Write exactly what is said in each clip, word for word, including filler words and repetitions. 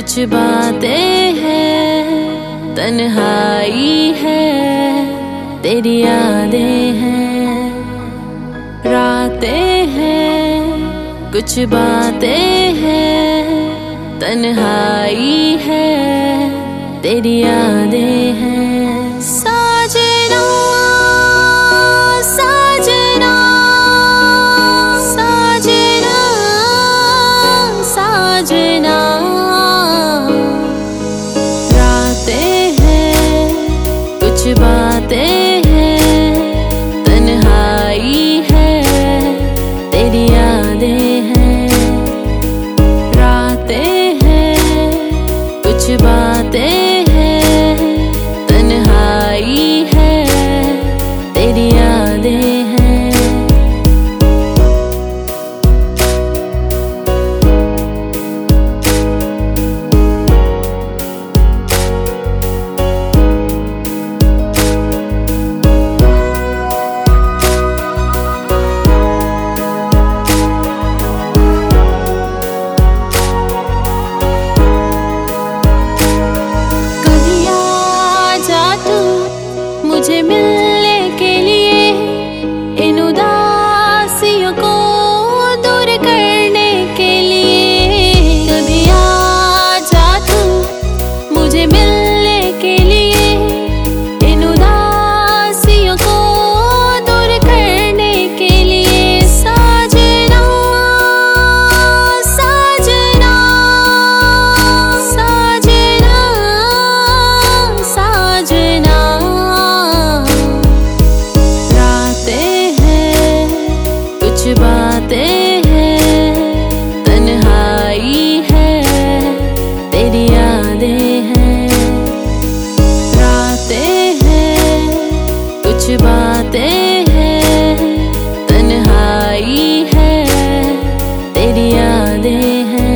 कुछ बातें हैं, तन्हाई है, तेरी यादें हैं, रातें हैं। कुछ बातें हैं, तन्हाई है, तेरी यादें हैं। साजना साजना साजना साजना, रातें हैं, कुछ बातें हैं, तन्हाई है, तेरी यादें हैं, रातें हैं, कुछ बातें हैं, तन्हाई है, तेरी यादें हैं। मुझे मिलने के लिए, इन उदासियों को दूर करने के लिए, कभी आ जा तू मुझे मिलने के लिए, इन उदासियों को दूर करने के लिए। साजना साजना साजना साजना, कुछ बातें हैं, तन्हाई है, तेरी यादें हैं, रातें हैं, कुछ बातें हैं, तन्हाई है, तेरी यादें हैं।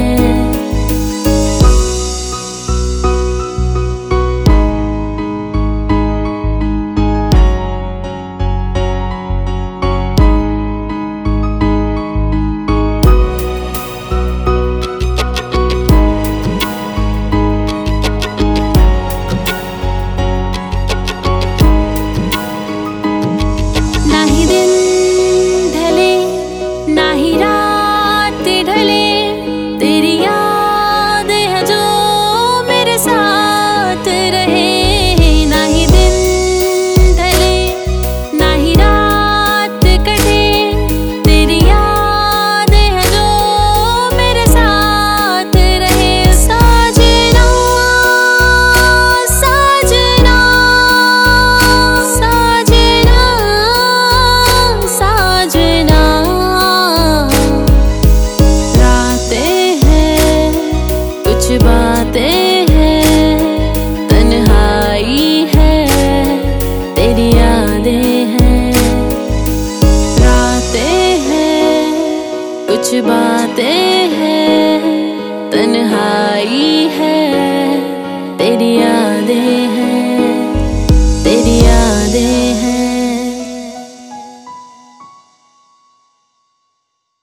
कुछ बातें हैं, तन्हाई है, तेरी यादें हैं, रातें हैं, कुछ बातें हैं, तन्हाई है,